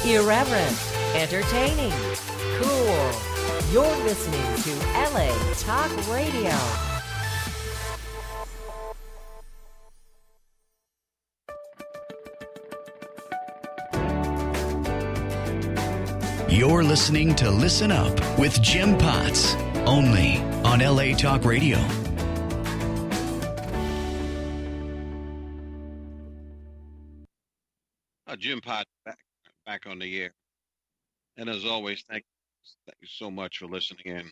Irreverent, entertaining, cool. You're listening to LA Talk Radio. You're listening to Listen Up with Jim Potts, only on LA Talk Radio. Jim Potts back on the air. And as always, thank you so much for listening in.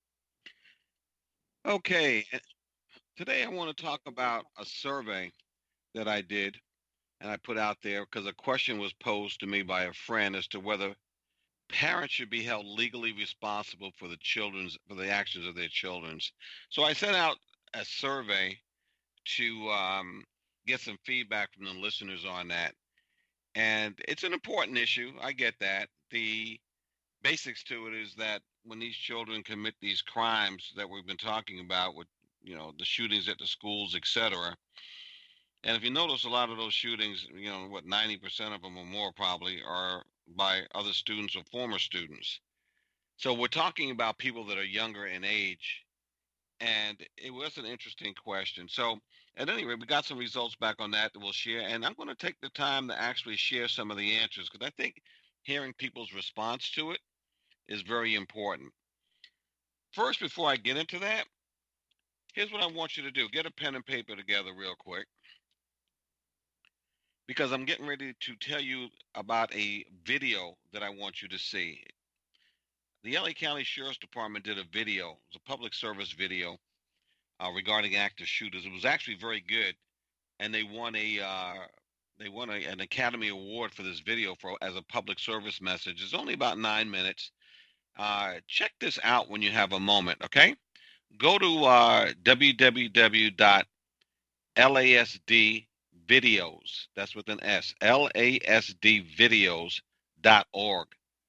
Okay, today I want to talk about a survey that I did and I put out there because a question was posed to me by a friend as to whether parents should be held legally responsible for the actions of their children's. So I sent out a survey to get some feedback from the listeners on that. And it's an important issue. I get that. The basics to it is that when these children commit these crimes that we've been talking about with, the shootings at the schools, etc. And if you notice, a lot of those shootings, 90% of them or more probably are by other students or former students. So we're talking about people that are younger in age. And it was an interesting question. So at any rate, we got some results back on that we'll share. And I'm going to take the time to actually share some of the answers because I think hearing people's response to it is very important. First, before I get into that, here's what I want you to do. Get a pen and paper together real quick, because I'm getting ready to tell you about a video that I want you to see. The LA County Sheriff's Department did a video. It was a public service video regarding active shooters. It was actually very good, and they won an Academy Award for this video as a public service message. It's only about 9 minutes. Check this out when you have a moment, okay? Go to www.lasdvideos, that's with an S, lasdvideos.org,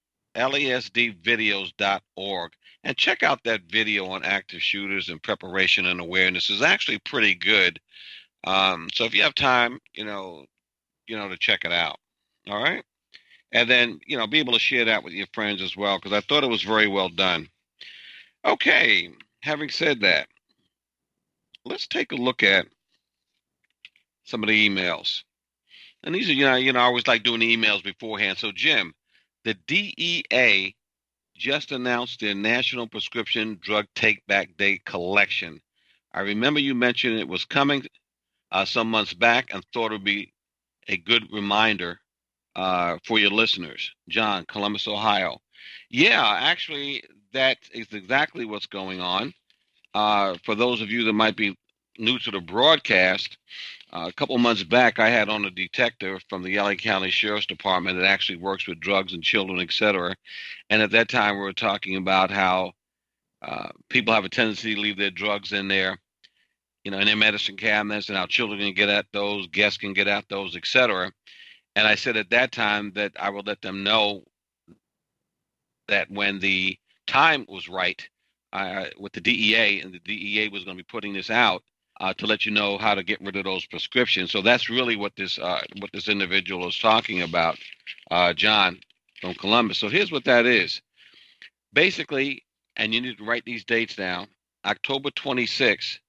lasdvideos.org, and check out that video on active shooters and preparation and awareness. It's actually pretty good. So if you have time, to check it out, all right? And then, be able to share that with your friends as well, because I thought it was very well done. Okay, having said that, let's take a look at some of the emails. And these are, I always like doing the emails beforehand. So, Jim, the DEA just announced their National Prescription Drug Take Back Day collection. I remember you mentioned it was coming some months back and thought it would be a good reminder for your listeners. John, Columbus, Ohio. Yeah, actually, that is exactly what's going on. For those of you that might be new to the broadcast, a couple months back, I had on a detective from the LA County Sheriff's Department that actually works with drugs and children, etc. And at that time, we were talking about how people have a tendency to leave their drugs in there, in their medicine cabinets, and how children can get at those, guests can get at those, etc. And I said at that time that I would let them know that when the time was right with the DEA, and the DEA was going to be putting this out to let you know how to get rid of those prescriptions. So that's really what this individual is talking about, John from Columbus. So here's what that is. Basically, and you need to write these dates down, October 26,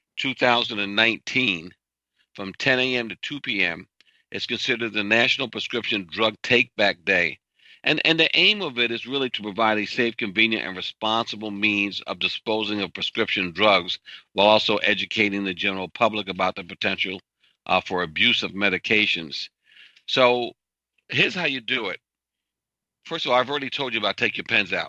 2019, from 10 a.m. to 2 p.m., is considered the National Prescription Drug Take Back Day. And the aim of it is really to provide a safe, convenient, and responsible means of disposing of prescription drugs while also educating the general public about the potential for abuse of medications. So here's how you do it. First of all, I've already told you about take your pens out.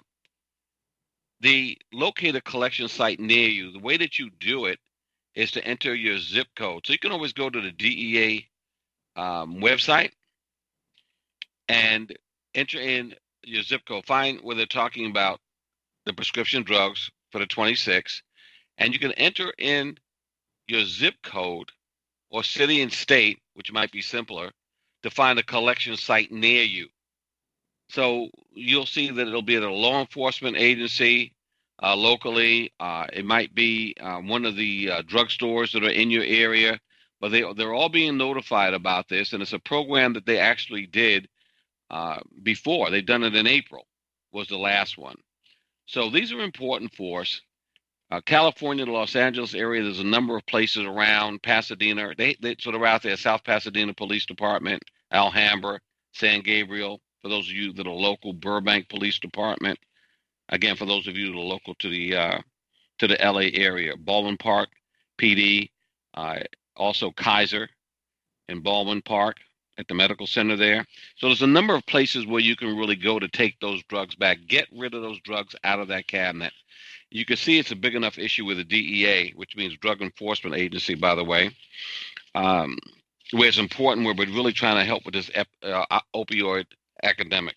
Locate a collection site near you. The way that you do it is to enter your zip code. So you can always go to the DEA website and enter in your zip code. Find where they're talking about the prescription drugs for the 26, and you can enter in your zip code or city and state, which might be simpler, to find a collection site near you. So you'll see that it'll be at a law enforcement agency locally. It might be one of the drugstores that are in your area, but they're all being notified about this, and it's a program that they actually did before. They've done it in April, was the last one. So these are important for us. California, the Los Angeles area, there's a number of places around Pasadena. They sort of out there, South Pasadena Police Department, Alhambra, San Gabriel, for those of you that are local, Burbank Police Department. Again, for those of you that are local to the LA area, Baldwin Park PD, also Kaiser in Baldwin Park at the medical center there. So there's a number of places where you can really go to take those drugs back, get rid of those drugs out of that cabinet. You can see it's a big enough issue with the DEA, which means Drug Enforcement Agency, by the way, where it's important, where we're really trying to help with this opioid epidemic.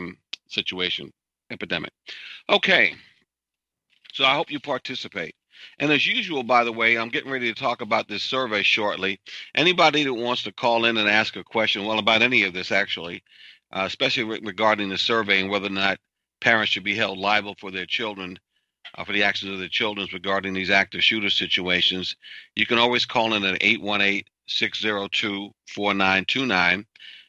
Okay, so I hope you participate. And as usual, by the way, I'm getting ready to talk about this survey shortly. Anybody that wants to call in and ask a question, well, about any of this, actually, especially regarding the survey and whether or not parents should be held liable for their children, for the actions of their children regarding these active shooter situations, you can always call in at 818-602-4929,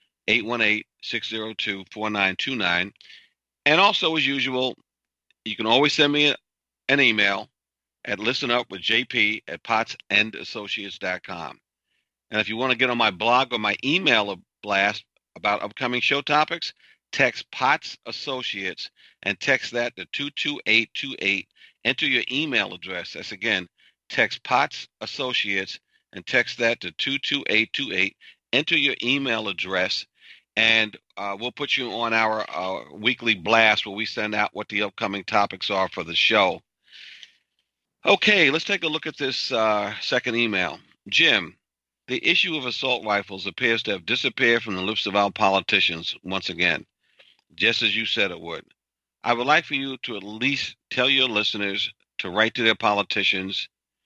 818-602-4929. And also, as usual, you can always send me an email at listenupwithjp@potsandassociates.com. And if you want to get on my blog or my email blast about upcoming show topics, text POTS Associates and text that to 22828. Enter your email address. That's again, text POTS Associates and text that to 22828. Enter your email address, and we'll put you on our weekly blast where we send out what the upcoming topics are for the show. Okay, let's take a look at this second email. Jim, the issue of assault rifles appears to have disappeared from the lips of our politicians once again, just as you said it would. I would like for you to at least tell your listeners to write to their politicians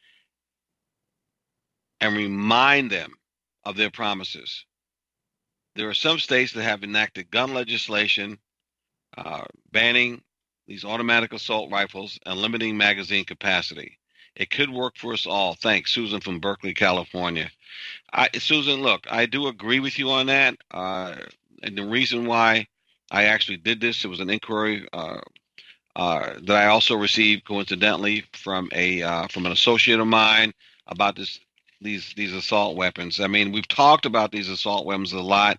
and remind them of their promises. There are some states that have enacted gun legislation banning these automatic assault rifles and limiting magazine capacity. It could work for us all. Thanks, Susan from Berkeley, California. Susan, look, I do agree with you on that. And the reason why I actually did this, it was an inquiry that I also received coincidentally from an associate of mine about these assault weapons. I mean, we've talked about these assault weapons a lot.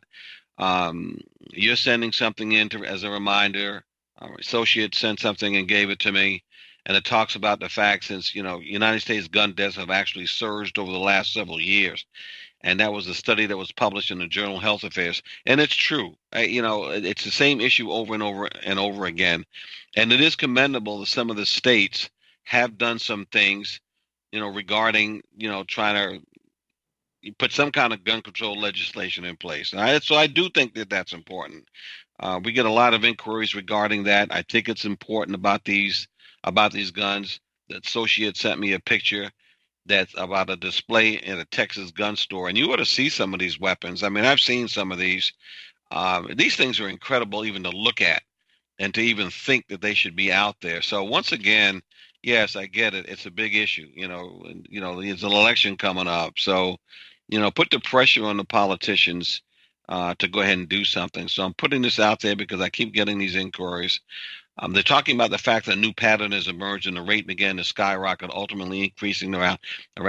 You're sending something in as a reminder. Our associate sent something and gave it to me, and it talks about the fact since, United States gun deaths have actually surged over the last several years. And that was a study that was published in the journal Health Affairs. And it's true. It's the same issue over and over and over again. And it is commendable that some of the states have done some things, regarding, trying to put some kind of gun control legislation in place. So I do think that that's important. We get a lot of inquiries regarding that. I think it's important about these guns. The associate sent me a picture that's about a display in a Texas gun store, and you ought to see some of these weapons. I mean, I've seen some of these. These things are incredible even to look at and to even think that they should be out there. So once again, yes, I get it. It's a big issue. There's an election coming up. So, put the pressure on the politicians to go ahead and do something. So I'm putting this out there because I keep getting these inquiries. They're talking about the fact that a new pattern has emerged and the rate began to skyrocket, ultimately increasing around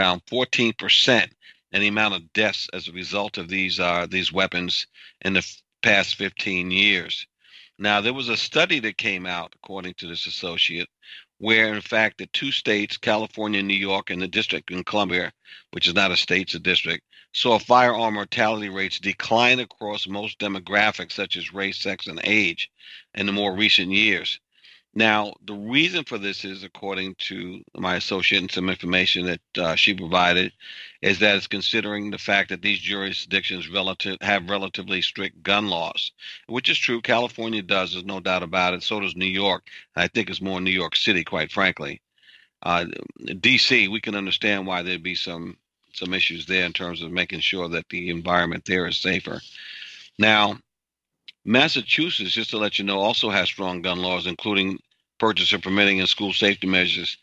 14% in the amount of deaths as a result of these weapons in the past 15 years. Now, there was a study that came out, according to this associate, where, in fact, the two states, California and New York, and the District in Columbia, which is not a state, it's a district, saw firearm mortality rates decline across most demographics, such as race, sex, and age, in the more recent years. Now, the reason for this is, according to my associate and some information that she provided, is that it's considering the fact that these jurisdictions have relatively strict gun laws, which is true. California does, there's no doubt about it. So does New York. I think it's more New York City, quite frankly. D.C., we can understand why there'd be some issues there in terms of making sure that the environment there is safer. Now, Massachusetts, just to let you know, also has strong gun laws, including purchase and permitting and school safety measures,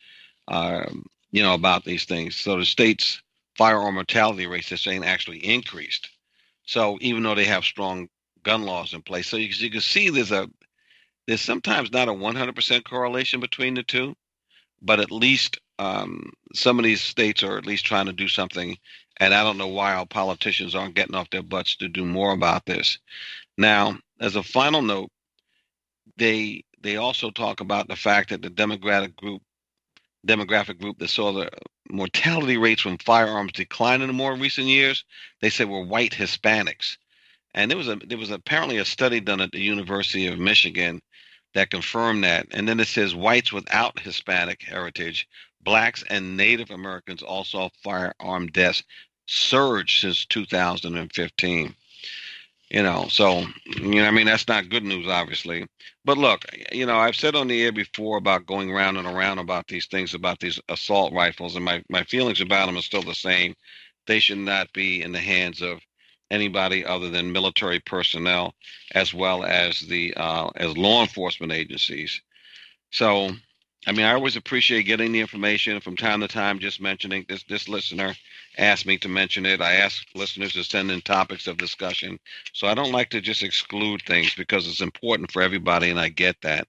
about these things. So the state's firearm mortality rates, they're saying, actually increased. So even though they have strong gun laws in place. So you can see there's sometimes not a 100% correlation between the two, but at least some of these states are at least trying to do something. And I don't know why our politicians aren't getting off their butts to do more about this. Now, as a final note, they also talk about the fact that the demographic group that saw the mortality rates from firearms decline in the more recent years, they said were white Hispanics. And there was apparently a study done at the University of Michigan that confirmed that. And then it says whites without Hispanic heritage, blacks and Native Americans also saw firearm deaths surge since 2015. So, I mean, that's not good news, obviously. But look, I've said on the air before about going round and around about these things, about these assault rifles, and my feelings about them are still the same. They should not be in the hands of anybody other than military personnel, as well as as law enforcement agencies. So, I mean, I always appreciate getting the information from time to time, just mentioning this listener asked me to mention it. I ask listeners to send in topics of discussion. So I don't like to just exclude things because it's important for everybody, and I get that.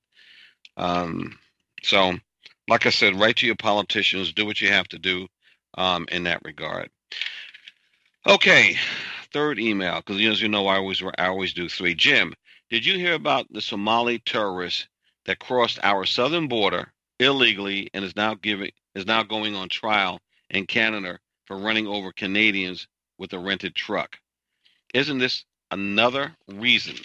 So, like I said, write to your politicians, do what you have to do in that regard. Okay, third email, because as you know, I always do three. Jim, did you hear about the Somali terrorists that crossed our southern border illegally and is now going on trial in Canada for running over Canadians with a rented truck? Isn't this another reason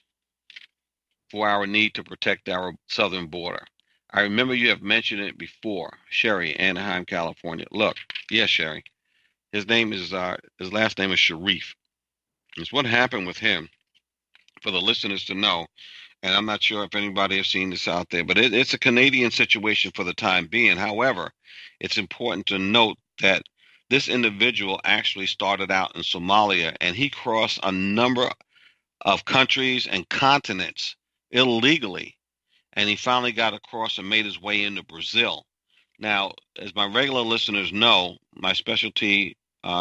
for our need to protect our southern border? I remember you have mentioned it before. Sherry, Anaheim, California. Look, yes, Sherry. His last name is Sharif. It's what happened with him, for the listeners to know. And I'm not sure if anybody has seen this out there, but it's a Canadian situation for the time being. However, it's important to note that this individual actually started out in Somalia, and he crossed a number of countries and continents illegally, and he finally got across and made his way into Brazil. Now, as my regular listeners know, my specialty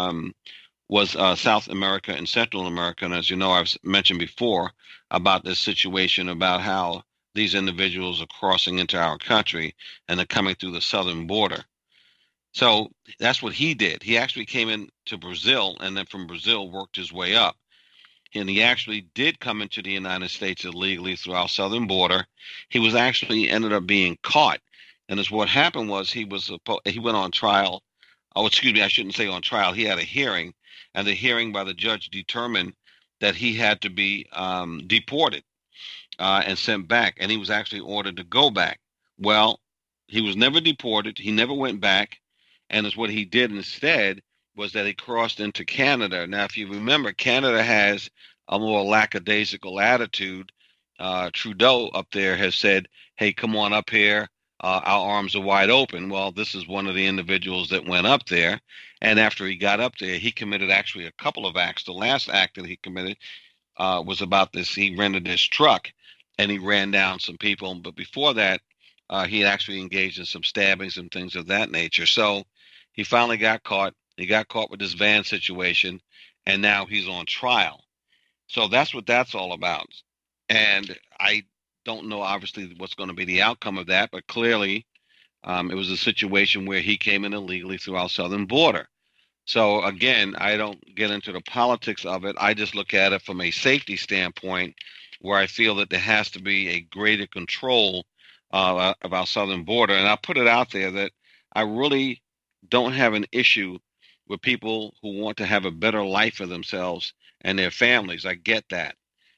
was South America and Central America. And as you know, I've mentioned before about this situation, about how these individuals are crossing into our country and they're coming through the southern border. So that's what he did. He actually came into Brazil, and then from Brazil worked his way up. And he actually did come into the United States illegally through our southern border. He was actually ended up being caught. And as what happened was he went on trial. Oh, excuse me, I shouldn't say on trial. He had a hearing, and the hearing by the judge determined that he had to be deported and sent back. And he was actually ordered to go back. Well, he was never deported. He never went back. And as what he did instead was that he crossed into Canada. Now, if you remember, Canada has a more lackadaisical attitude. Trudeau up there has said, hey, come on up here. Our arms are wide open. Well, this is one of the individuals that went up there. And after he got up there, he committed actually a couple of acts. The last act that he committed was about this. He rented his truck and he ran down some people. But before that, he had actually engaged in some stabbings and things of that nature. So he finally got caught. He got caught with this van situation, and now he's on trial. So that's what that's all about. And I don't know, obviously, what's going to be the outcome of that, but clearly it was a situation where he came in illegally through our southern border. So, again, I don't get into the politics of it. I just look at it from a safety standpoint, where I feel that there has to be a greater control of our southern border. And I'll put it out there that I really don't have an issue with people who want to have a better life for themselves and their families. I get that,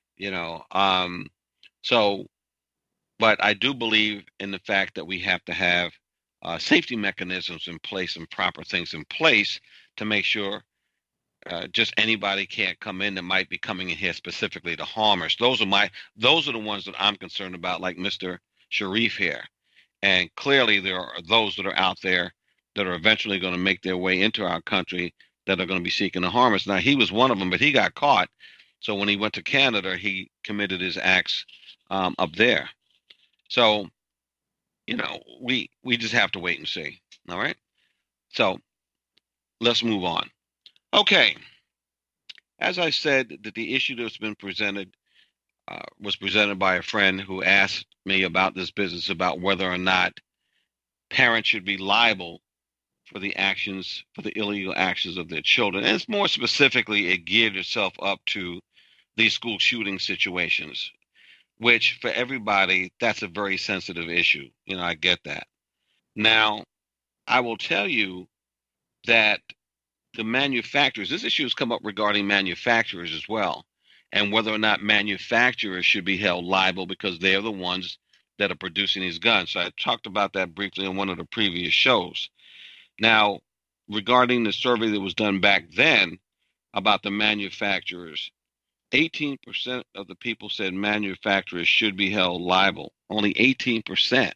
but I do believe in the fact that we have to have safety mechanisms in place and proper things in place to make sure just anybody can't come in that might be coming in here specifically to harm us. Those are the ones that I'm concerned about, like Mr. Sharif here. And clearly there are those that are out there that are eventually going to make their way into our country that are going to be seeking to harm us. Now, he was one of them, but he got caught. So when he went to Canada, he committed his acts up there. So, we just have to wait and see. All right. So let's move on. Okay. As I said, that the issue that's been presented was presented by a friend who asked me about this business, about whether or not parents should be liable for the illegal actions of their children. And it's more specifically, it geared itself up to these school shooting situations, which for everybody, that's a very sensitive issue. I get that. Now, I will tell you that the manufacturers, this issue has come up regarding manufacturers as well, and whether or not manufacturers should be held liable because they're the ones that are producing these guns. So I talked about that briefly in one of the previous shows. Now, regarding the survey that was done back then about the manufacturers, 18% of the people said manufacturers should be held liable. Only 18%.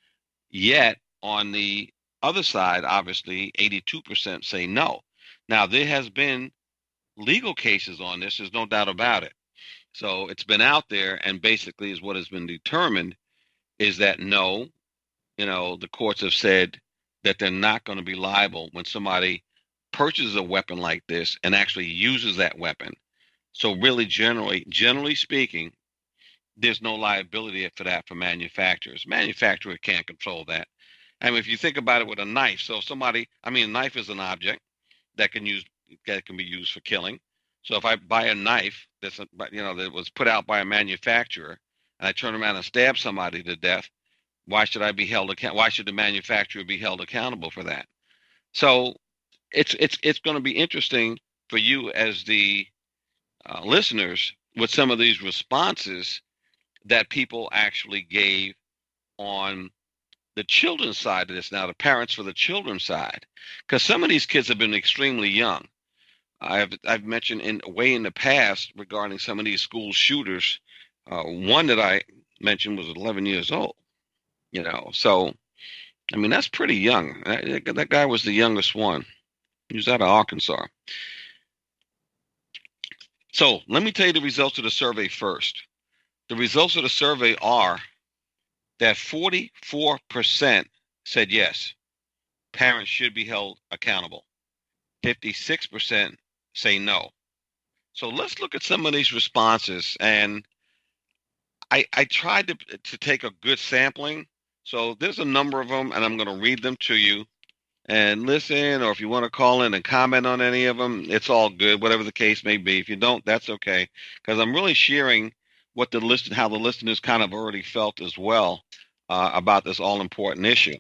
Yet, on the other side, obviously, 82% say no. Now, there has been legal cases on this. There's no doubt about it. So it's been out there, and basically is what has been determined is that no, the courts have said that they're not going to be liable when somebody purchases a weapon like this and actually uses that weapon. So really, generally speaking, there's no liability for that for manufacturers. Manufacturer can't control that. I mean, if you think about it with a knife, so a knife is an object that can be used for killing. So if I buy a knife that was put out by a manufacturer, and I turn around and stab somebody to death, why should I be held accountable? Why should the manufacturer be held accountable for that? So it's going to be interesting for you as the listeners with some of these responses that people actually gave on the children's side of this. Now, the parents for the children's side, because some of these kids have been extremely young. I've mentioned in the past regarding some of these school shooters. One that I mentioned was 11 years old. So I mean that's pretty young. That guy was the youngest one. He was out of Arkansas. So let me tell you the results of the survey first. The results of the survey are that 44% said yes, parents should be held accountable. 56% say no. So let's look at some of these responses. And I tried to take a good sampling. So there's a number of them, and I'm going to read them to you. And listen, or if you want to call in and comment on any of them, it's all good, whatever the case may be. If you don't, that's okay, because I'm really sharing how the listeners kind of already felt as well about this all-important issue.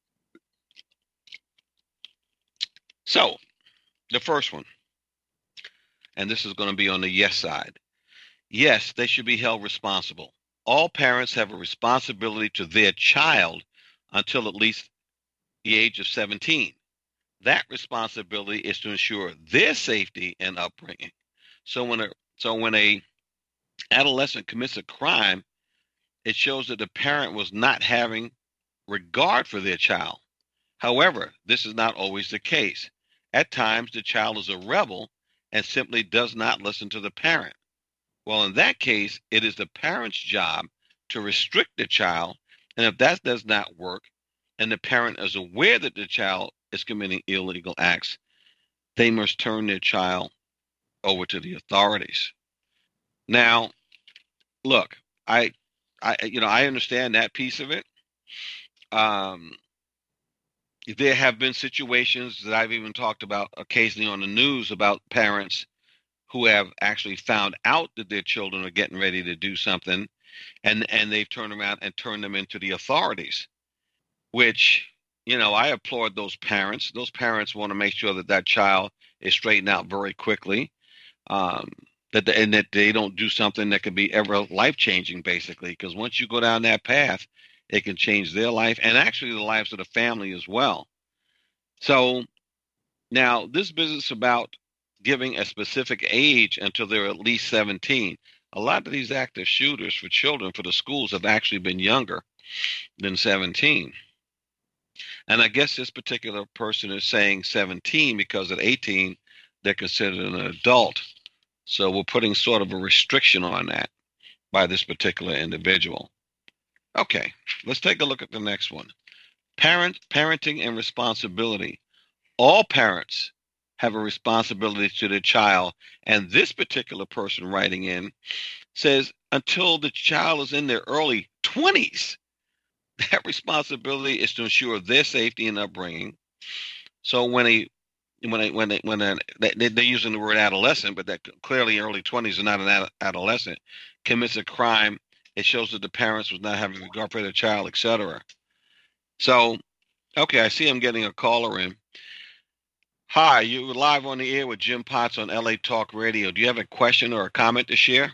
So, the first one, and this is going to be on the yes side. Yes, they should be held responsible. All parents have a responsibility to their child until at least the age of 17. That responsibility is to ensure their safety and upbringing. So when a adolescent commits a crime, it shows that the parent was not having regard for their child. However, this is not always the case. At times, the child is a rebel and simply does not listen to the parent. Well, in that case, it is the parent's job to restrict the child, and if that does not work, and the parent is aware that the child is committing illegal acts, they must turn their child over to the authorities. Now, look, I understand that piece of it. There have been situations that I've even talked about occasionally on the news about parents who have actually found out that their children are getting ready to do something, and they've turned around and turned them into the authorities, which, I applaud those parents. Those parents want to make sure that child is straightened out very quickly, that they don't do something that could be ever life-changing, basically, because once you go down that path, it can change their life and actually the lives of the family as well. So now this business about giving a specific age until they're at least 17. A lot of these active shooters for children for the schools have actually been younger than 17. And I guess this particular person is saying 17 because at 18, they're considered an adult. So we're putting sort of a restriction on that by this particular individual. Okay, let's take a look at the next one. Parenting and responsibility. All parents have a responsibility to their child. And this particular person writing in says until the child is in their early 20s. That responsibility is to ensure their safety and upbringing. So they're using the word adolescent, but that clearly early 20s are not an adolescent, commits a crime, it shows that the parents was not having regard for their child, etc. So, okay, I see I'm getting a caller in. Hi, you're live on the air with Jim Potts on LA Talk Radio. Do you have a question or a comment to share?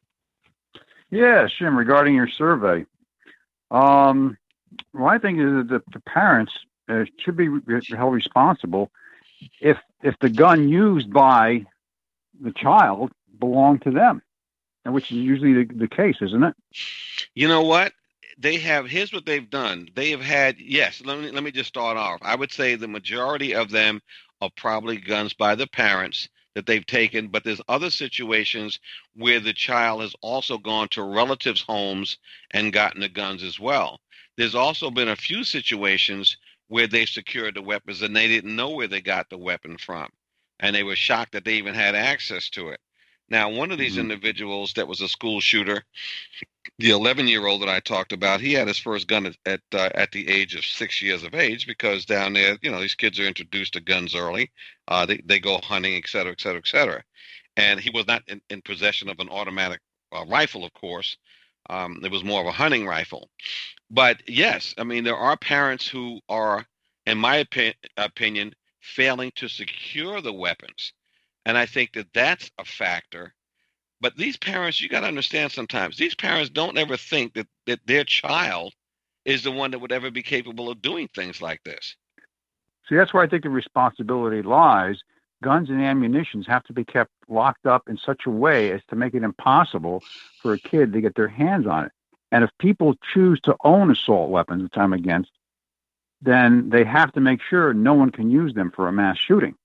Yes, Jim, regarding your survey. Well, I think is that the parents should be held responsible if the gun used by the child belonged to them, which is usually the case, isn't it? You know what? Here's what they've done. They have had, yes, let me just start off. I would say the majority of them are probably guns by the parents that they've taken, but there's other situations where the child has also gone to relatives' homes and gotten the guns as well. There's also been a few situations where they secured the weapons and they didn't know where they got the weapon from, and they were shocked that they even had access to it. Now, one of these individuals that was a school shooter, the 11-year-old that I talked about, he had his first gun at the age of 6 years of age, because down there, these kids are introduced to guns early. They go hunting, et cetera, et cetera, et cetera. And he was not in possession of an automatic rifle, of course. It was more of a hunting rifle. But yes, I mean, there are parents who are, in my opinion, failing to secure the weapons. And I think that that's a factor. But these parents, you got to understand sometimes, these parents don't ever think that their child is the one that would ever be capable of doing things like this. See, that's where I think the responsibility lies. Guns and ammunitions have to be kept locked up in such a way as to make it impossible for a kid to get their hands on it. And if people choose to own assault weapons, which I'm against, then they have to make sure no one can use them for a mass shooting.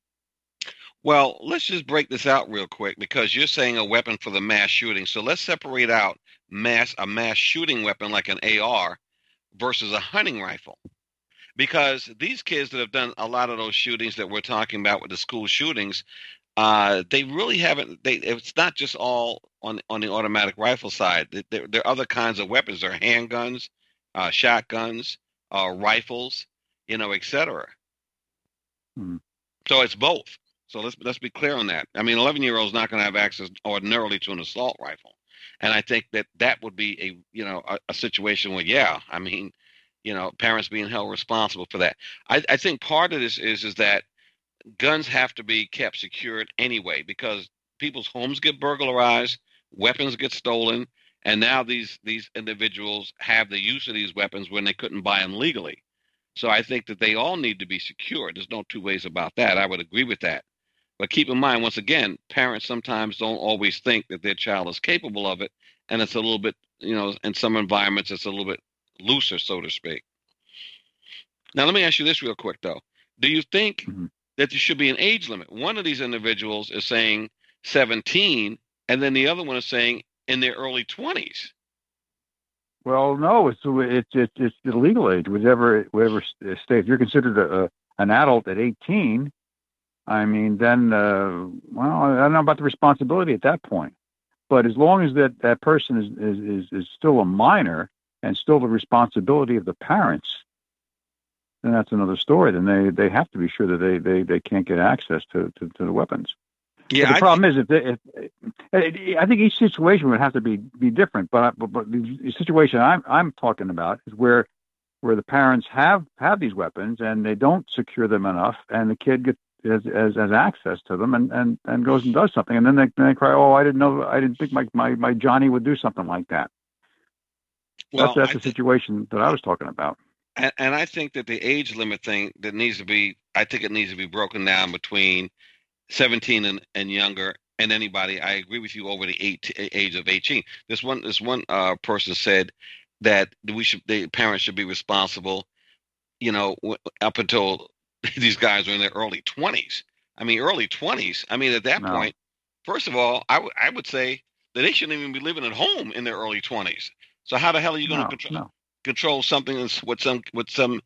Well, let's just break this out real quick, because you're saying a weapon for the mass shooting. So let's separate out a mass shooting weapon like an AR versus a hunting rifle. Because these kids that have done a lot of those shootings that we're talking about with the school shootings, they really haven't. It's not just all on the automatic rifle side. There are other kinds of weapons. There are handguns, shotguns, rifles, et cetera. So it's both. So let's be clear on that. I mean, 11-year-old's not going to have access ordinarily to an assault rifle, and I think that would be a situation where, yeah, I mean, parents being held responsible for that. I think part of this is that guns have to be kept secured anyway, because people's homes get burglarized, weapons get stolen, and now these individuals have the use of these weapons when they couldn't buy them legally. So I think that they all need to be secured. There's no two ways about that. I would agree with that. But keep in mind, once again, parents sometimes don't always think that their child is capable of it, and it's a little bit, in some environments, it's a little bit looser, so to speak. Now, let me ask you this real quick, though. Do you think that there should be an age limit? One of these individuals is saying 17, and then the other one is saying in their early 20s. Well, no, it's the legal age, whatever state. If you're considered an adult at 18, I mean, then, I don't know about the responsibility at that point. But as long as that person is still a minor and still the responsibility of the parents, then that's another story. Then they have to be sure that they can't get access to the weapons. Yeah, the problem is I think each situation would have to be different. But the situation I'm talking about is where the parents have these weapons and they don't secure them enough, and the kid gets has access to them and goes and does something, and then they cry, "Oh, I didn't think my Johnny would do something like that." Well, that's the situation that I was talking about. And I think that the age limit thing it needs to be broken down between 17 and younger, and anybody. I agree with you over the age of 18. This one person said that the parents should be responsible, up until these guys are in their early 20s. I mean, early 20s. I mean, at that point, first of all, I would say that they shouldn't even be living at home in their early 20s. So how the hell are you going to control something with some,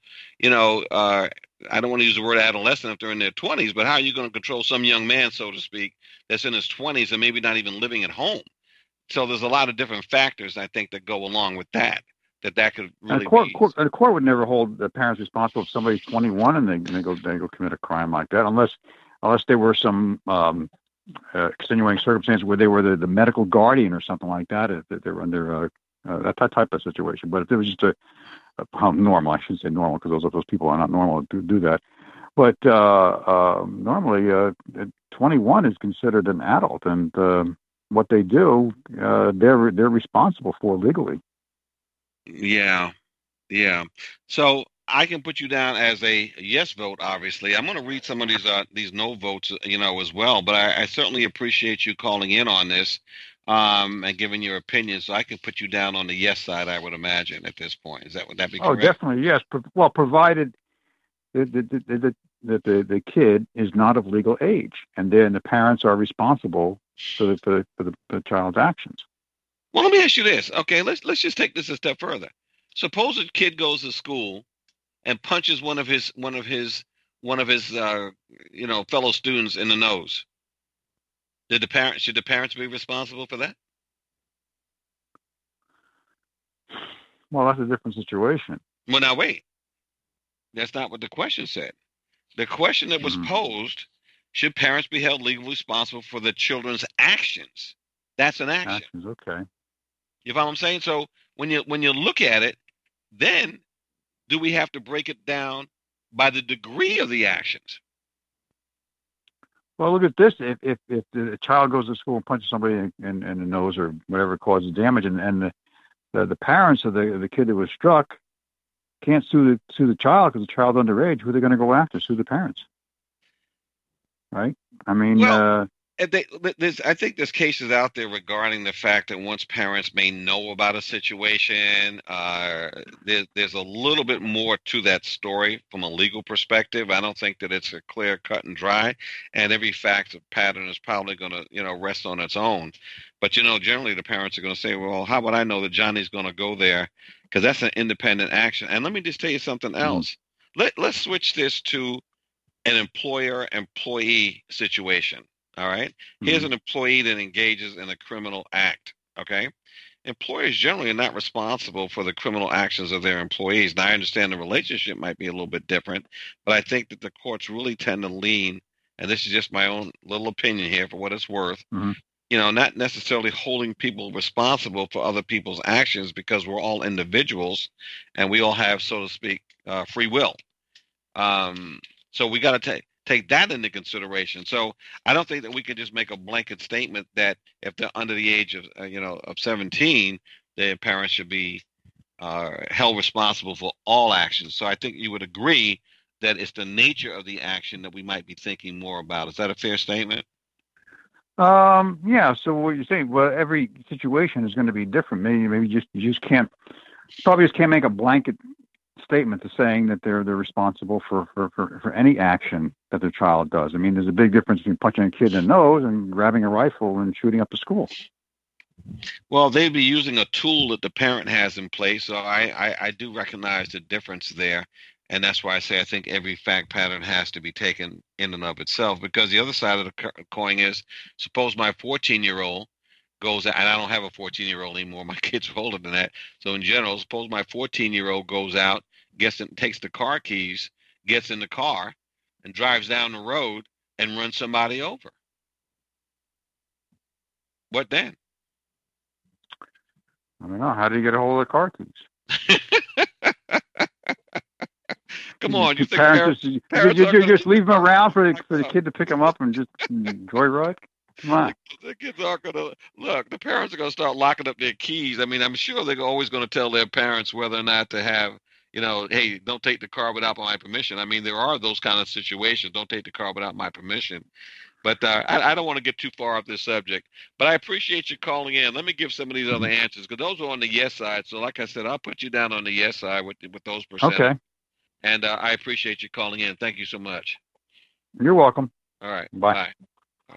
I don't want to use the word adolescent if they're in their 20s, but how are you going to control some young man, so to speak, that's in his 20s and maybe not even living at home? so there's a lot of different factors I think that go along with that. That could And really a be. court would never hold the parents responsible if somebody's 21 and they go commit a crime like that, unless there were some extenuating circumstances where they were the medical guardian or something like that. If they were under that type of situation. But if it was just a normal, I shouldn't say normal because those people are not normal to do that. But normally, 21 is considered an adult, and what they do, they're responsible for legally. Yeah, yeah. So I can put you down as a yes vote. Obviously, I'm going to read some of these no votes, as well. But I certainly appreciate you calling in on this, and giving your opinion. So I can put you down on the yes side. I would imagine at this point. Would that be correct? Oh, definitely yes. Well, provided that the kid is not of legal age, and then the parents are responsible for the child's actions. Well, let me ask you this. Okay, let's just take this a step further. Suppose a kid goes to school and punches one of his fellow students in the nose. Should the parents be responsible for that? Well, that's a different situation. Well, now wait. That's not what the question said. The question that was posed: should parents be held legally responsible for the children's actions? That's an action. Actions, okay. You follow what I'm saying? So when you look at it, then do we have to break it down by the degree of the actions? Well, look at this. If the child goes to school and punches somebody in the nose or whatever causes damage, and the parents of the kid that was struck can't sue the child because the child's underage, who are they going to go after? Sue the parents, right? I mean, well, I think there's cases out there regarding the fact that once parents may know about a situation, there's a little bit more to that story from a legal perspective. I don't think that it's a clear cut and dry, and every fact pattern is probably going to rest on its own. But generally the parents are going to say, well, how would I know that Johnny's going to go there? Because that's an independent action. And let me just tell you something else. Let's switch this to an employer-employee situation. All right. Here's an employee that engages in a criminal act. Okay. Employers generally are not responsible for the criminal actions of their employees. Now, I understand the relationship might be a little bit different, but I think that the courts really tend to lean, and this is just my own little opinion here for what it's worth, not necessarily holding people responsible for other people's actions, because we're all individuals and we all have, so to speak, free will. So we got to take that into consideration. So I don't think that we can just make a blanket statement that if they're under the age of 17, their parents should be held responsible for all actions. So I think you would agree that it's the nature of the action that we might be thinking more about. Is that a fair statement? Yeah. So what you're saying, well, every situation is going to be different. Maybe you just can't make a blanket statement to saying that they're responsible for any action that their child does. I mean, there's a big difference between punching a kid in the nose and grabbing a rifle and shooting up the school. Well, they'd be using a tool that the parent has in place. So I do recognize the difference there. And that's why I say I think every fact pattern has to be taken in and of itself, because the other side of the coin is, suppose my 14-year-old goes out, and I don't have a 14-year-old anymore. My kids are older than that. So in general, suppose my 14-year-old goes out, takes the car keys, gets in the car, and drives down the road and runs somebody over. What then? I don't know. How do you get a hold of the car keys? Come on, you think parents just leave them around for the kid to pick them up and just joyride? Come on. The kids aren't going to look. The parents are going to start locking up their keys. I mean, I'm sure they're always going to tell their parents whether or not to have, hey, don't take the car without my permission. I mean, there are those kind of situations. Don't take the car without my permission. But I don't want to get too far off this subject. But I appreciate you calling in. Let me give some of these other answers, because those are on the yes side. So like I said, I'll put you down on the yes side with those percentages. Okay. And I appreciate you calling in. Thank you so much. You're welcome. All right. Bye. Bye.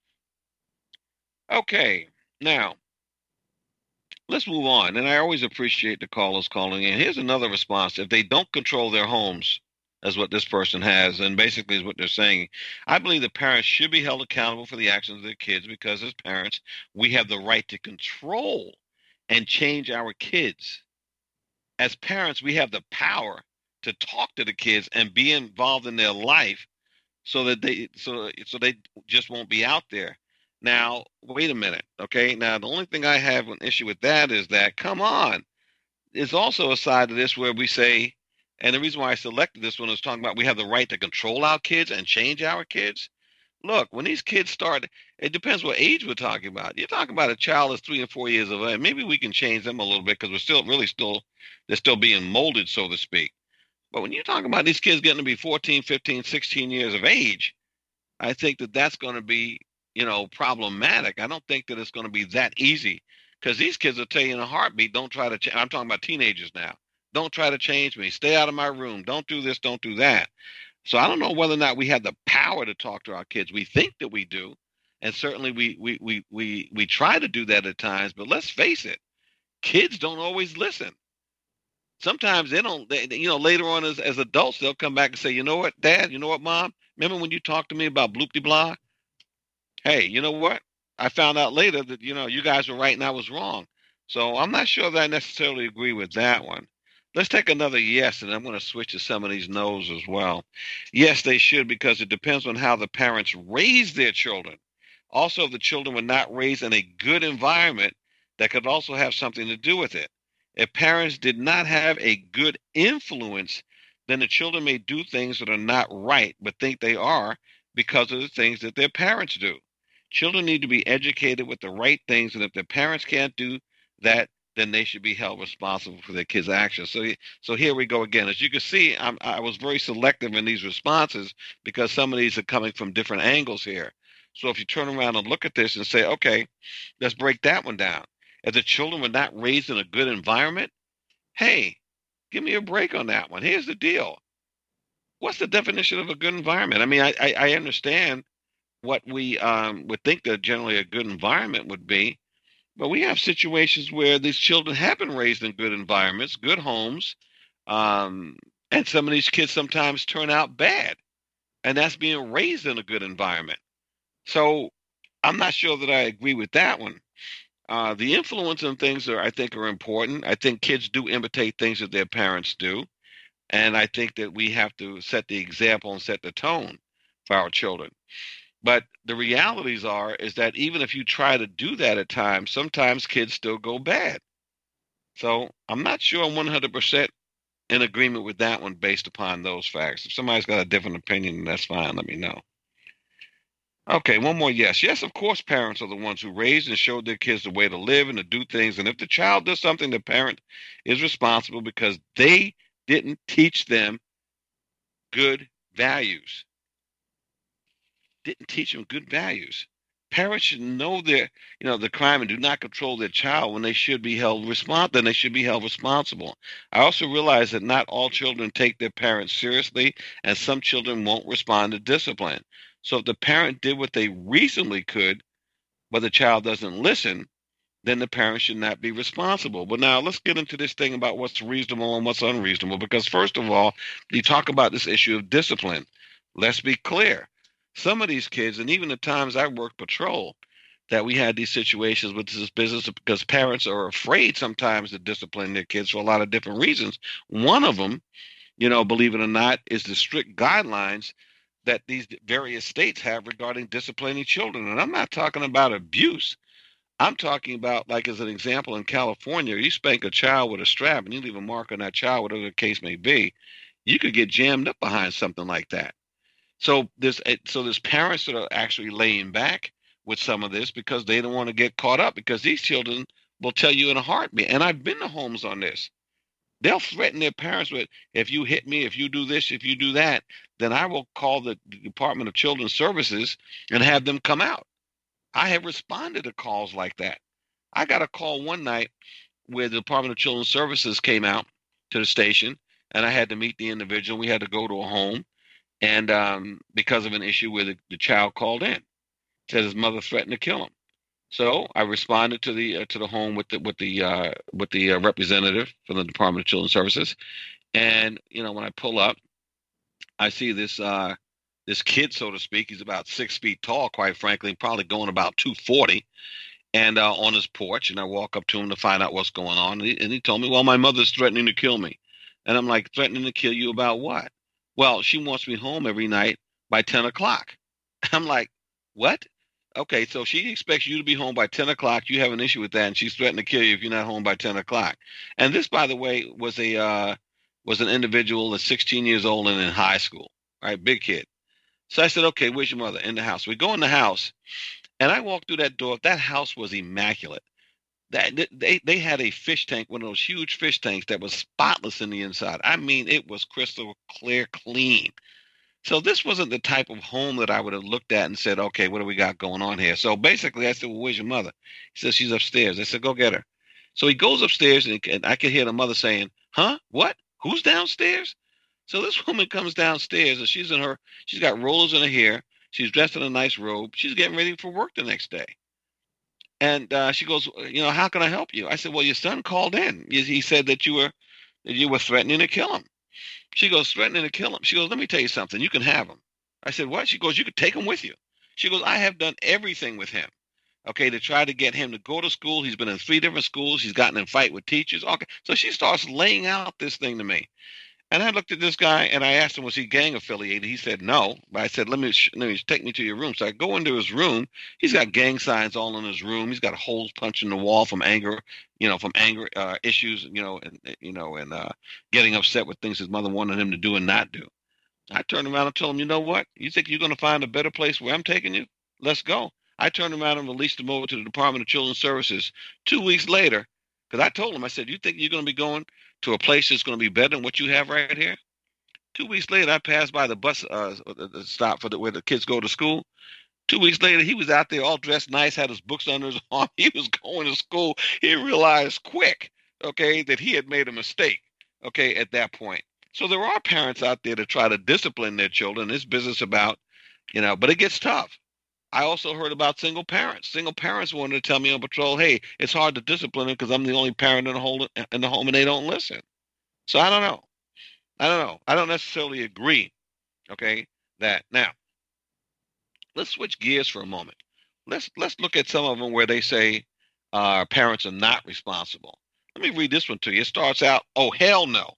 Okay. Now, let's move on. And I always appreciate the callers calling in. Here's another response. If they don't control their homes, That's what this person has, and basically is what they're saying. I believe the parents should be held accountable for the actions of their kids because as parents, we have the right to control and change our kids. As parents, we have the power to talk to the kids and be involved in their life so that they just won't be out there. Now, wait a minute, okay? Now, the only thing I have an issue with that is that, come on, there's also a side of this where we say, and the reason why I selected this one is talking about we have the right to control our kids and change our kids. Look, when these kids start, it depends what age we're talking about. You're talking about a child that's 3 and 4 years of age. Maybe we can change them a little bit because we're they're still being molded, so to speak. But when you're talking about these kids getting to be 14, 15, 16 years of age, I think that that's going to be, problematic. I don't think that it's going to be that easy because these kids will tell you in a heartbeat, don't try to, I'm talking about teenagers now. Don't try to change me. Stay out of my room. Don't do this. Don't do that. So I don't know whether or not we have the power to talk to our kids. We think that we do. And certainly we try to do that at times, but let's face it, kids don't always listen. Sometimes they don't, later on as adults, they'll come back and say, you know what, Dad, you know what, Mom, remember when you talked to me about bloop blah? Hey, you know what? I found out later that, you guys were right and I was wrong. So I'm not sure that I necessarily agree with that one. Let's take another yes, and I'm going to switch to some of these no's as well. Yes, they should, because it depends on how the parents raise their children. Also, if the children were not raised in a good environment, that could also have something to do with it. If parents did not have a good influence, then the children may do things that are not right, but think they are because of the things that their parents do. Children need to be educated with the right things, and if their parents can't do that, then they should be held responsible for their kids' actions. So here we go again. As you can see, I was very selective in these responses because some of these are coming from different angles here. So if you turn around and look at this and say, okay, let's break that one down. If the children were not raised in a good environment, hey, give me a break on that one. Here's the deal. What's the definition of a good environment? I mean, I understand what we would think that generally a good environment would be, but we have situations where these children have been raised in good environments, good homes, and some of these kids sometimes turn out bad, and that's being raised in a good environment. So I'm not sure that I agree with that one. The influence on things I think are important. I think kids do imitate things that their parents do, and I think that we have to set the example and set the tone for our children. But the realities is that even if you try to do that at times, sometimes kids still go bad. So I'm not sure I'm 100% in agreement with that one based upon those facts. If somebody's got a different opinion, that's fine. Let me know. Okay, one more yes. Yes, of course, parents are the ones who raised and showed their kids the way to live and to do things. And if the child does something, the parent is responsible because they didn't teach them good values. Didn't teach them good values. Parents should know the crime and do not control their child when they should be held responsible. I also realize that not all children take their parents seriously, and some children won't respond to discipline. So if the parent did what they reasonably could, but the child doesn't listen, then the parent should not be responsible. But now let's get into this thing about what's reasonable and what's unreasonable, because first of all, you talk about this issue of discipline. Let's be clear. Some of these kids, and even the times I worked patrol, that we had these situations with this business because parents are afraid sometimes to discipline their kids for a lot of different reasons. One of them, believe it or not, is the strict guidelines that these various states have regarding disciplining children. And I'm not talking about abuse. I'm talking about, like as an example, in California, you spank a child with a strap and you leave a mark on that child, whatever the case may be, you could get jammed up behind something like that. So there's parents that are actually laying back with some of this because they don't want to get caught up, because these children will tell you in a heartbeat. And I've been to homes on this. They'll threaten their parents with, if you hit me, if you do this, if you do that, then I will call the Department of Children's Services and have them come out. I have responded to calls like that. I got a call one night where the Department of Children's Services came out to the station, and I had to meet the individual. We had to go to a home. And because of an issue where the child called in, said his mother threatened to kill him. So I responded to the home with the representative from the Department of Children's Services, and when I pull up, I see this kid, so to speak. He's about 6 feet tall, quite frankly, probably going about 240, and on his porch. And I walk up to him to find out what's going on. And he told me, well, my mother's threatening to kill me. And I'm like, threatening to kill you about what? Well, she wants me home every night by 10 o'clock. I'm like, what? Okay, so she expects you to be home by 10 o'clock. You have an issue with that, and she's threatening to kill you if you're not home by 10 o'clock. And this, by the way, was an individual that's 16 years old and in high school, right? Big kid. So I said, okay, where's your mother? In the house. We go in the house, and I walk through that door. That house was immaculate. They had a fish tank, one of those huge fish tanks that was spotless in the inside. I mean, it was crystal clear, clean. So this wasn't the type of home that I would have looked at and said, okay, what do we got going on here? So basically, I said, well, where's your mother? He says, she's upstairs. I said, go get her. So he goes upstairs, and I could hear the mother saying, huh? What? Who's downstairs? So this woman comes downstairs, and she's got rollers in her hair. She's dressed in a nice robe. She's getting ready for work the next day. And she goes, how can I help you? I said, well, your son called in. He said that you were threatening to kill him. She goes, threatening to kill him. She goes, let me tell you something. You can have him. I said, what? She goes, you could take him with you. She goes, I have done everything with him, okay, to try to get him to go to school. He's been in 3 different schools. He's gotten in fight with teachers. Okay. So she starts laying out this thing to me. And I looked at this guy and I asked him, was he gang affiliated? He said no. But I said, let me take me to your room. So I go into his room. He's got gang signs all in his room. He's got holes punched in the wall from anger, issues, and getting upset with things his mother wanted him to do and not do. I turned around and told him, you know what? You think you're going to find a better place where I'm taking you? Let's go. I turned around and released him over to the Department of Children's Services 2 weeks later, because I told him, I said, you think you're going to be going to a place that's going to be better than what you have right here? 2 weeks later, I passed by the bus stop where the kids go to school. 2 weeks later, he was out there all dressed nice, had his books under his arm. He was going to school. He realized quick, okay, that he had made a mistake, okay, at that point. So there are parents out there that try to discipline their children. It's business about, but it gets tough. I also heard about single parents. Single parents wanted to tell me on patrol, hey, it's hard to discipline them because I'm the only parent in the home and they don't listen. So I don't know. I don't necessarily agree, okay, that. Now, let's switch gears for a moment. Let's look at some of them where they say parents are not responsible. Let me read this one to you. It starts out, oh, hell no.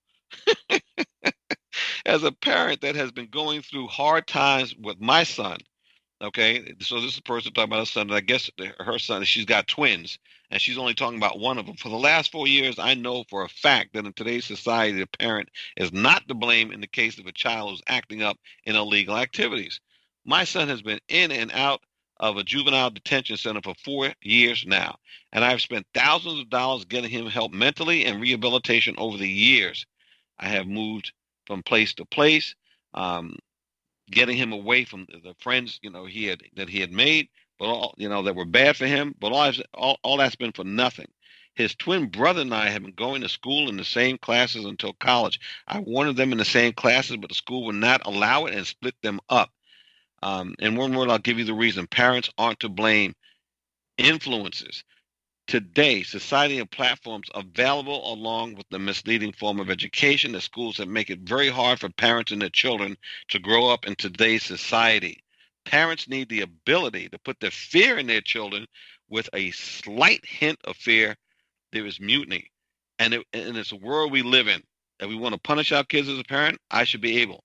As a parent that has been going through hard times with my son, okay, so this is a person talking about her son, and I guess her son, she's got twins, and she's only talking about one of them. For the last 4 years, I know for a fact that in today's society, the parent is not to blame in the case of a child who's acting up in illegal activities. My son has been in and out of a juvenile detention center for 4 years now, and I've spent thousands of dollars getting him help mentally and rehabilitation over the years. I have moved from place to place, getting him away from the friends, he had made, but all, that were bad for him. But all that's been for nothing. His twin brother and I have been going to school in the same classes until college. I wanted them in the same classes, but the school would not allow it and split them up. In one word, I'll give you the reason. Parents aren't to blame. Influences. Today, society and platforms available along with the misleading form of education at schools that make it very hard for parents and their children to grow up in today's society. Parents need the ability to put the fear in their children. With a slight hint of fear, there is mutiny. And it's a world we live in. If we want to punish our kids as a parent, I should be able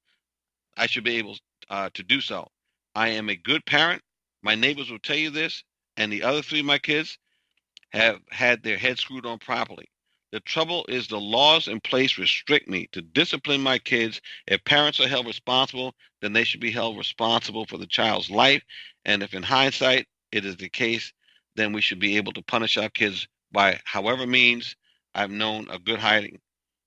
to do so. I am a good parent. My neighbors will tell you this, and the other 3 of my kids have had their heads screwed on properly. The trouble is the laws in place restrict me to discipline my kids. If parents are held responsible, then they should be held responsible for the child's life. And if in hindsight it is the case, then we should be able to punish our kids by however means. I've known a good hiding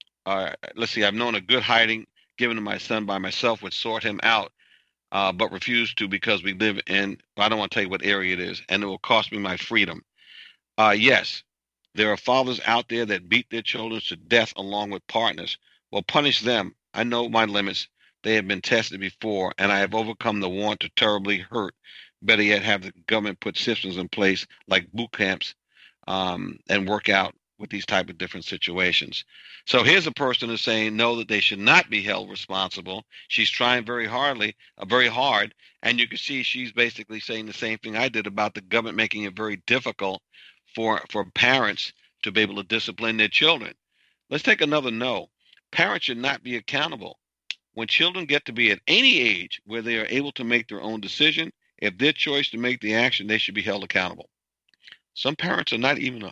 given to my son by myself would sort him out, but refused to because we live in, I don't want to tell you what area it is, and it will cost me my freedom. Yes, there are fathers out there that beat their children to death along with partners. Well, punish them. I know my limits. They have been tested before, and I have overcome the want to terribly hurt. Better yet, have the government put systems in place like boot camps and work out with these type of different situations. So here's a person who's saying no, that they should not be held responsible. She's trying very hard, and you can see she's basically saying the same thing I did about the government making it very difficult for parents to be able to discipline their children. Let's take another no. Parents should not be accountable. When children get to be at any age where they are able to make their own decision, if their choice to make the action, they should be held accountable. Some parents are not even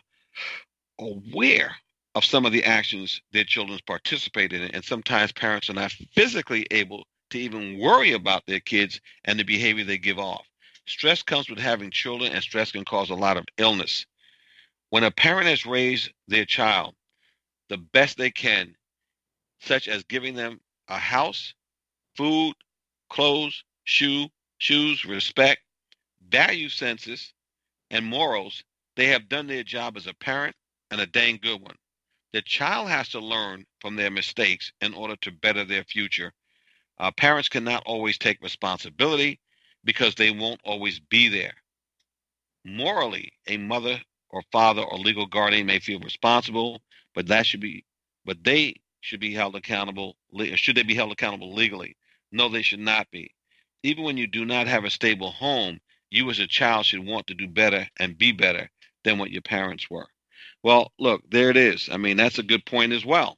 aware of some of the actions their children participate in, and sometimes parents are not physically able to even worry about their kids and the behavior they give off. Stress comes with having children, and stress can cause a lot of illness. When a parent has raised their child the best they can, such as giving them a house, food, clothes, shoes, respect, value senses, and morals, they have done their job as a parent, and a dang good one. The child has to learn from their mistakes in order to better their future. Parents cannot always take responsibility because they won't always be there. Morally, a mother or father or legal guardian may feel responsible, but they should be held accountable. Should they be held accountable legally? No, they should not be. Even when you do not have a stable home, you as a child should want to do better and be better than what your parents were. Well, look, there it is. I mean, that's a good point as well.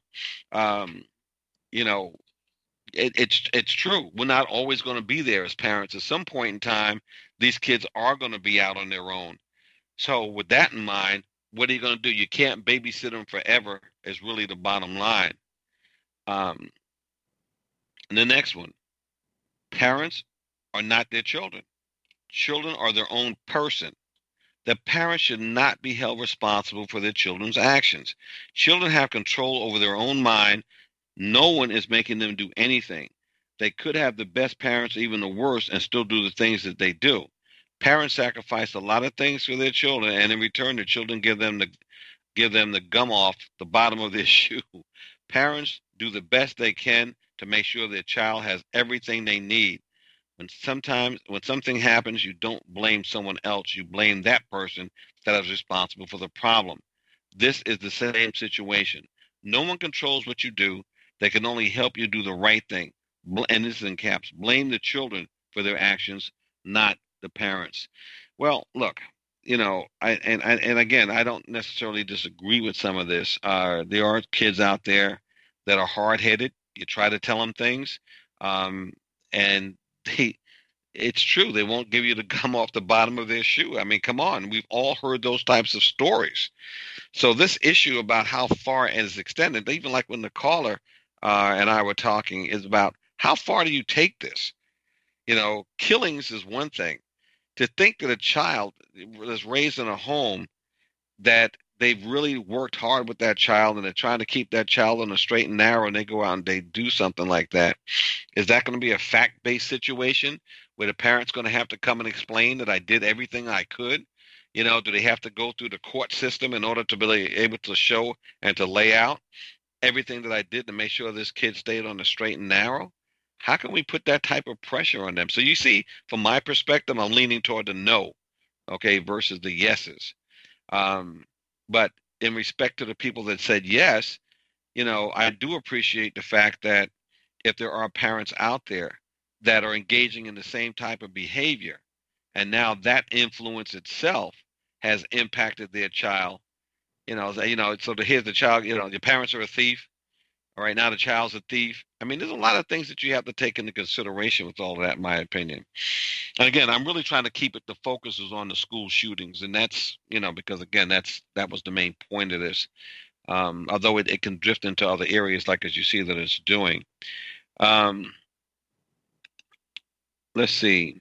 You know, it's true. We're not always going to be there as parents. At some point in time, these kids are going to be out on their own. So with that in mind, what are you going to do? You can't babysit them forever is really the bottom line. And the next one, parents are not their children. Children are their own person. The parents should not be held responsible for their children's actions. Children have control over their own mind. No one is making them do anything. They could have the best parents, even the worst, and still do the things that they do. Parents sacrifice a lot of things for their children, and in return, the children give them the gum off the bottom of their shoe. Parents do the best they can to make sure their child has everything they need. When something happens, you don't blame someone else. You blame that person that is responsible for the problem. This is the same situation. No one controls what you do. They can only help you do the right thing. And this is in caps. Blame the children for their actions, not the parents. Well, look, and again, I don't necessarily disagree with some of this. There are kids out there that are hard-headed. You try to tell them things, and it's true. They won't give you the gum off the bottom of their shoe. I mean, come on. We've all heard those types of stories. So this issue about how far it is extended, even like when the caller and I were talking, is about how far do you take this? Killings is one thing. To think that a child is raised in a home that they've really worked hard with that child and they're trying to keep that child on a straight and narrow, and they go out and they do something like that. Is that going to be a fact-based situation where the parent's going to have to come and explain that I did everything I could? Do they have to go through the court system in order to be able to show and to lay out everything that I did to make sure this kid stayed on the straight and narrow? How can we put that type of pressure on them? So you see, from my perspective, I'm leaning toward the no, okay, versus the yeses. But in respect to the people that said yes, I do appreciate the fact that if there are parents out there that are engaging in the same type of behavior, and now that influence itself has impacted their child, so here's the child, your parents are a thief. All right, now the child's a thief. I mean, there's a lot of things that you have to take into consideration with all of that, in my opinion. And again, I'm really trying to keep the focus is on the school shootings. And that's, because again, that was the main point of this. Although it can drift into other areas, like as you see that it's doing. Let's see.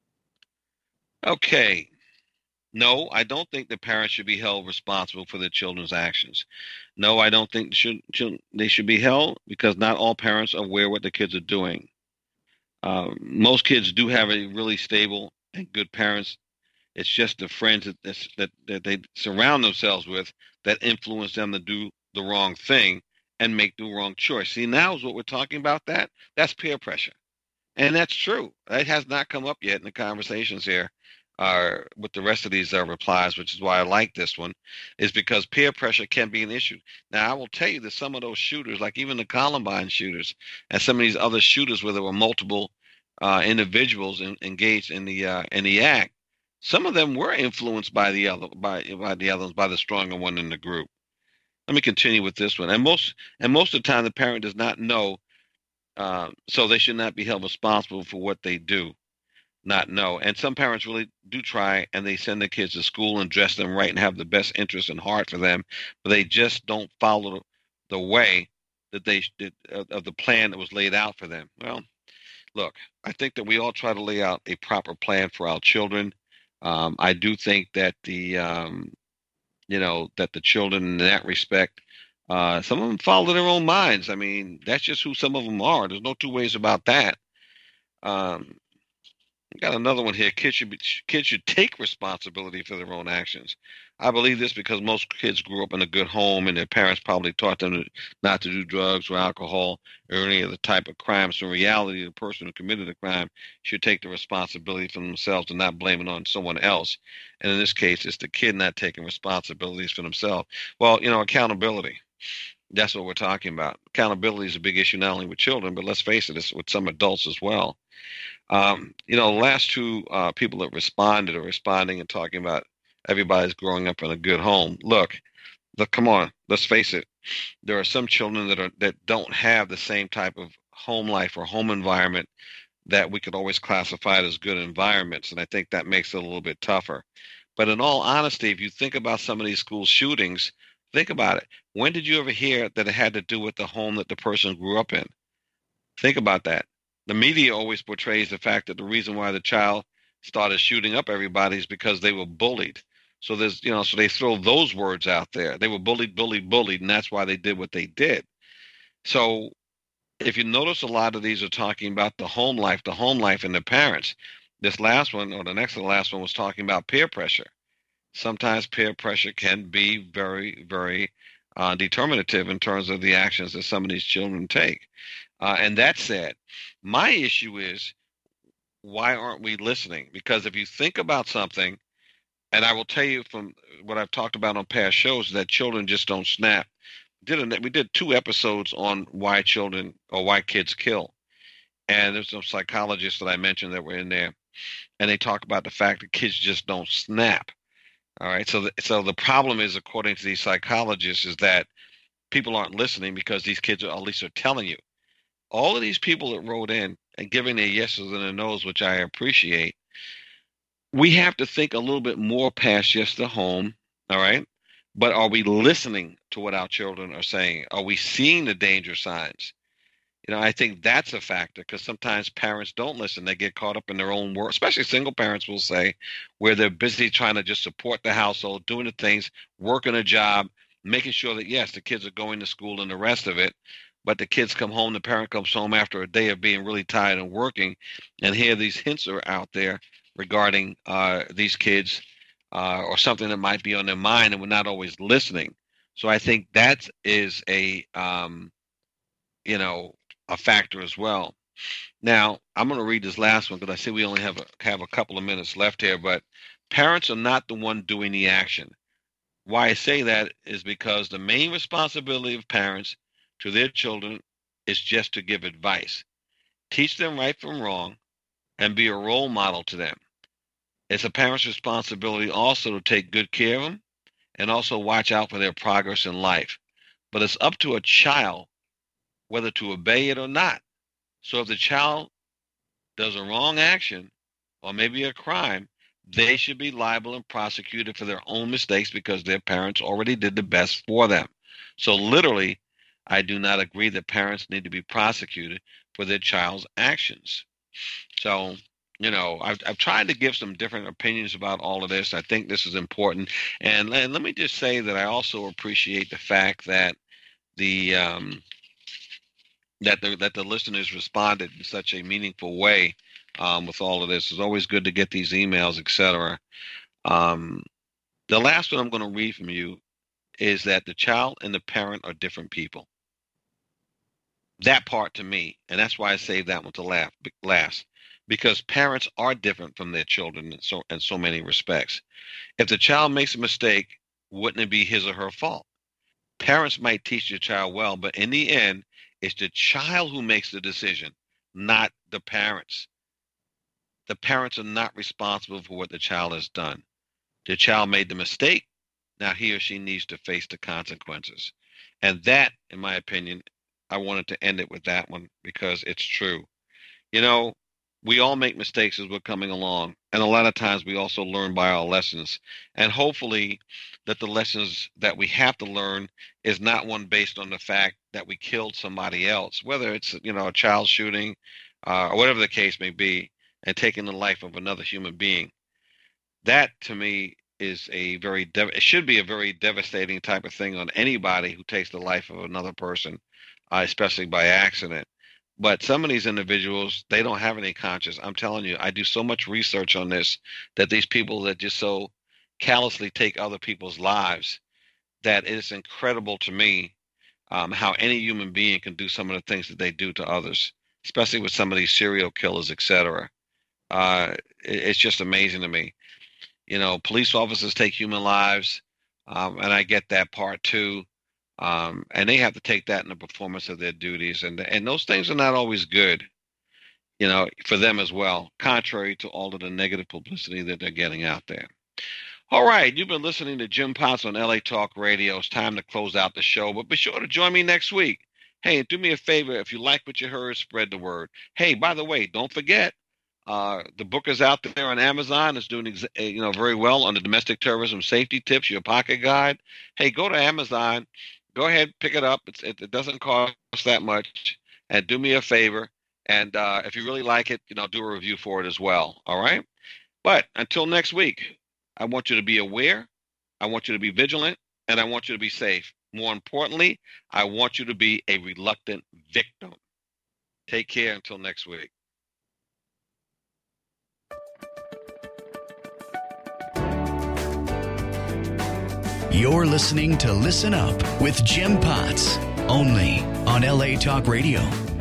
Okay. No, I don't think the parents should be held responsible for their children's actions. No, I don't think they should be held because not all parents are aware what the kids are doing. Most kids do have a really stable and good parents. It's just the friends that they surround themselves with that influence them to do the wrong thing and make the wrong choice. See, now is what we're talking about. That's peer pressure. And that's true. That has not come up yet in the conversations here. with the rest of these replies, which is why I like this one, is because peer pressure can be an issue. Now, I will tell you that some of those shooters, like even the Columbine shooters and some of these other shooters where there were multiple individuals engaged in the act, some of them were influenced by the others, by the stronger one in the group. Let me continue with this one. And most of the time, the parent does not know, so they should not be held responsible for what they do not know. And some parents really do try, and they send their kids to school and dress them right and have the best interest and heart for them, but they just don't follow the way that they did of the plan that was laid out for them. Well, look, I think that we all try to lay out a proper plan for our children. I do think that that the children in that respect, some of them follow their own minds. I mean, that's just who some of them are. There's no two ways about that. Um, Got another one here. Kids should take responsibility for their own actions. I believe this because most kids grew up in a good home and their parents probably taught them not to do drugs or alcohol or any other type of crime. So in reality, the person who committed the crime should take the responsibility for themselves and not blame it on someone else. And in this case, it's the kid not taking responsibilities for themselves. Well, accountability. That's what we're talking about. Accountability is a big issue not only with children, but let's face it, it's with some adults as well. The last two people that responded are responding and talking about everybody's growing up in a good home. Look, come on, let's face it. There are some children that don't have the same type of home life or home environment that we could always classify as good environments, and I think that makes it a little bit tougher. But in all honesty, if you think about some of these school shootings, think about it. When did you ever hear that it had to do with the home that the person grew up in? Think about that. The media always portrays the fact that the reason why the child started shooting up everybody is because they were bullied. So so they throw those words out there. They were bullied, and that's why they did what they did. So if you notice, a lot of these are talking about the home life and the parents. This last one, or the next to the last one, was talking about peer pressure. Sometimes peer pressure can be very, very determinative in terms of the actions that some of these children take. And that said, my issue is, why aren't we listening? Because if you think about something, and I will tell you from what I've talked about on past shows, that children just don't snap. We did 2 episodes on why kids kill. And there's some psychologists that I mentioned that were in there, and they talk about the fact that kids just don't snap. All right. So the problem is, according to these psychologists, is that people aren't listening because these kids are, at least are telling you. All of these people that wrote in and giving their yeses and their nos, which I appreciate, we have to think a little bit more past just the home, all right? But are we listening to what our children are saying? Are we seeing the danger signs? I think that's a factor, because sometimes parents don't listen. They get caught up in their own world, especially single parents will say, where they're busy trying to just support the household, doing the things, working a job, making sure that, yes, the kids are going to school and the rest of it. But the kids come home, the parent comes home after a day of being really tired and working, and here these hints are out there regarding these kids or something that might be on their mind, and we're not always listening. So I think that is a factor as well. Now, I'm going to read this last one because I see we only have a couple of minutes left here, but parents are not the one doing the action. Why I say that is because the main responsibility of parents to their children is just to give advice, teach them right from wrong, and be a role model to them. It's a parent's responsibility also to take good care of them and also watch out for their progress in life. But it's up to a child whether to obey it or not. So if the child does a wrong action or maybe a crime, they should be liable and prosecuted for their own mistakes because their parents already did the best for them. So literally, I do not agree that parents need to be prosecuted for their child's actions. So, I've tried to give some different opinions about all of this. I think this is important. And let me just say that I also appreciate the fact that the listeners responded in such a meaningful way with all of this. It's always good to get these emails, etc. The last one I'm going to read from you is that the child and the parent are different people. That part to me, and that's why I saved that one to last. because parents are different from their children in so many respects. If the child makes a mistake, wouldn't it be his or her fault? Parents might teach the child well, but in the end, it's the child who makes the decision, not the parents. The parents are not responsible for what the child has done. The child made the mistake. Now he or she needs to face the consequences. And that, in my opinion, I wanted to end it with that one because it's true. You know, we all make mistakes as we're coming along. And a lot of times we also learn by our lessons. And hopefully that the lessons that we have to learn is not one based on the fact that we killed somebody else, whether it's, a child shooting or whatever the case may be, and taking the life of another human being. That, to me, is it should be a very devastating type of thing on anybody who takes the life of another person, especially by accident. But some of these individuals, they don't have any conscience. I'm telling you, I do so much research on this, that these people that just so callously take other people's lives, that it's incredible to me how any human being can do some of the things that they do to others, especially with some of these serial killers, etc. It's just amazing to me. Police officers take human lives, and I get that part too. And they have to take that in the performance of their duties. And those things are not always good, for them as well, contrary to all of the negative publicity that they're getting out there. All right, you've been listening to Jim Potts on LA Talk Radio. It's time to close out the show, but be sure to join me next week. Hey, do me a favor. If you like what you heard, spread the word. Hey, by the way, don't forget, the book is out there on Amazon. It's doing very well on the domestic terrorism safety tips, your pocket guide. Hey, go to Amazon. Go ahead, pick it up. It doesn't cost that much. And do me a favor. And if you really like it, do a review for it as well. All right? But until next week, I want you to be aware. I want you to be vigilant. And I want you to be safe. More importantly, I want you to be a reluctant victim. Take care until next week. You're listening to Listen Up with Jim Potts, only on LA Talk Radio.